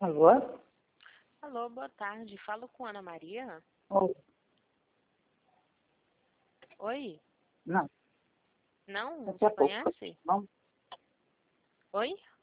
Alô? Alô, boa tarde. Falo com Ana Maria? Oi. Oi? Não. Não? Daqui Você a pouco. conhece? Não. Oi?